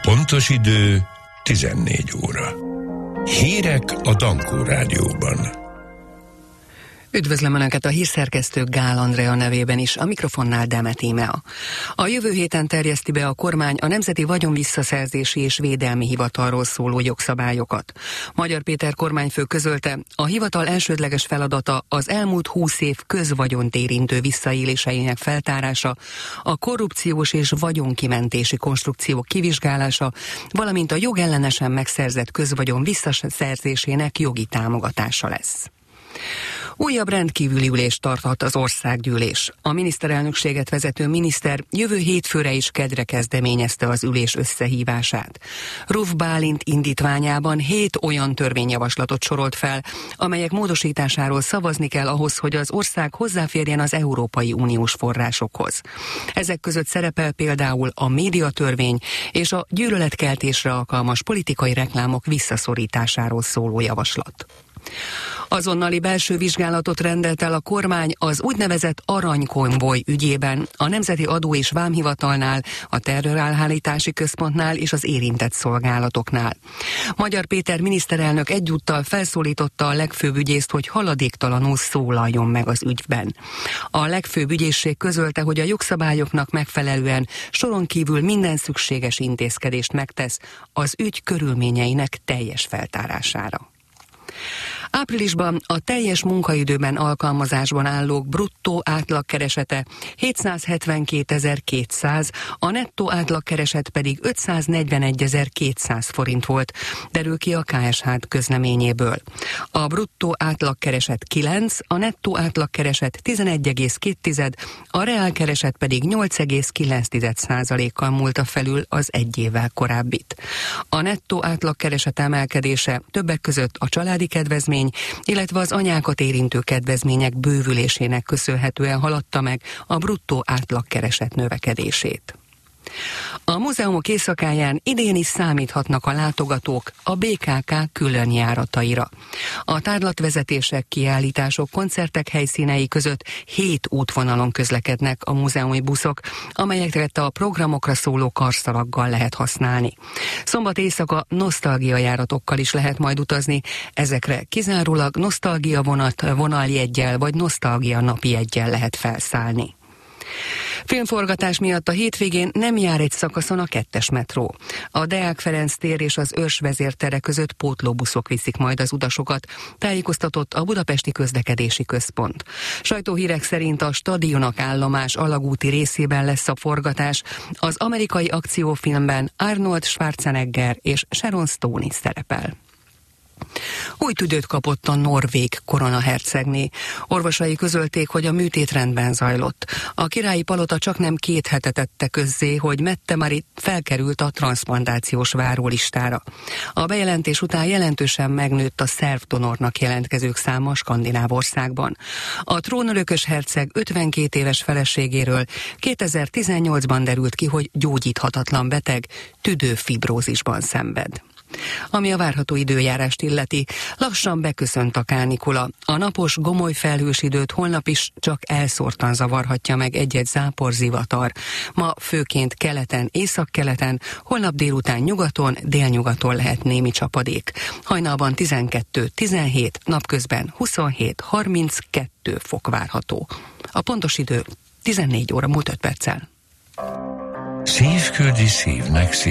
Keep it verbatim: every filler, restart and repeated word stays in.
Pontos idő tizennégy óra. Hírek a Dankó Rádióban. Üdvözlöm Önöket a hírszerkesztő Gál Andrea nevében is, a mikrofonnál Demet Ímea. A jövő héten terjeszti be a kormány a Nemzeti Vagyonvisszaszerzési és Védelmi Hivatalról szóló jogszabályokat. Magyar Péter kormányfő közölte, a hivatal elsődleges feladata az elmúlt húsz év közvagyont érintő visszaéléseinek feltárása, a korrupciós és vagyonkimentési konstrukciók kivizsgálása, valamint a jogellenesen megszerzett közvagyon visszaszerzésének jogi támogatása lesz. Újabb rendkívüli ülést tarthat az országgyűlés. A miniszterelnökséget vezető miniszter jövő hétfőre is kedre kezdeményezte az ülés összehívását. Ruf Bálint indítványában hét olyan törvényjavaslatot sorolt fel, amelyek módosításáról szavazni kell ahhoz, hogy az ország hozzáférjen az Európai Uniós forrásokhoz. Ezek között szerepel például a médiatörvény és a gyűlöletkeltésre alkalmas politikai reklámok visszaszorításáról szóló javaslat. Azonnali belső vizsgálatot rendelt el a kormány az úgynevezett aranykonvoj ügyében, a Nemzeti Adó és Vámhivatalnál, a Terrorelhárítási Központnál és az érintett szolgálatoknál. Magyar Péter miniszterelnök egyúttal felszólította a legfőbb ügyészt, hogy haladéktalanul szólaljon meg az ügyben. A legfőbb ügyészség közölte, hogy a jogszabályoknak megfelelően soron kívül minden szükséges intézkedést megtesz az ügy körülményeinek teljes feltárására. Áprilisban a teljes munkaidőben alkalmazásban állók bruttó átlagkeresete hétszázhetvenkétezer-kétszáz, a nettó átlagkereset pedig ötszáznegyvenegyezer-kétszáz forint volt, derül ki a ká es há közleményéből. A bruttó átlagkereset kilenc, a nettó átlagkereset tizenegy egész két, a reálkereset pedig nyolc egész kilenc százalékkal múlta felül az egy évvel korábbit. A nettó átlagkereset emelkedése többek között a családi kedvezmény, illetve az anyákat érintő kedvezmények bővülésének köszönhetően haladta meg a bruttó átlagkereset növekedését. A múzeumok éjszakáján idén is számíthatnak a látogatók a bé ká ká külön járataira. A tárlatvezetések, kiállítások, koncertek helyszínei között hét útvonalon közlekednek a múzeumi buszok, amelyeket a programokra szóló karszalaggal lehet használni. Szombat éjszaka nosztalgia járatokkal is lehet majd utazni, ezekre kizárólag nosztalgia vonat vonaljeggyel vagy nosztalgia napjeggyel lehet felszállni. Filmforgatás miatt a hétvégén nem jár egy szakaszon a kettes metró. A Deák Ferenc tér és az Örs vezértere között pótlóbuszok viszik majd az utasokat, tájékoztatott a Budapesti Közlekedési Központ. Sajtóhírek szerint a Stadionak állomás alagúti részében lesz a forgatás, az amerikai akciófilmben Arnold Schwarzenegger és Sharon Stone is szerepel. Új tüdőt kapott a norvég koronahercegné. Orvosai közölték, hogy a műtét rendben zajlott. A királyi palota csaknem két hete tette közzé, hogy Mette-Marit felkerült a transzplantációs várólistára. A bejelentés után jelentősen megnőtt a szervdonornak jelentkezők száma a skandináv országban. A trónörökös herceg ötvenkét éves feleségéről kétezer-tizennyolcban derült ki, hogy gyógyíthatatlan beteg, tüdőfibrózisban szenved. Ami a várható időjárást illeti, lassan beköszönt a kánikula. A napos, gomoly felhős időt holnap is csak elszórtan zavarhatja meg egy-egy zápor, zivatar. Ma főként keleten, északkeleten, holnap délután nyugaton, délnyugaton lehet némi csapadék. Hajnalban tizenkettő-tizenhét, napközben huszonhét-harminckettő fok várható. A pontos idő tizennégy óra múlt öt perccel. Szív küldi szívnek szív.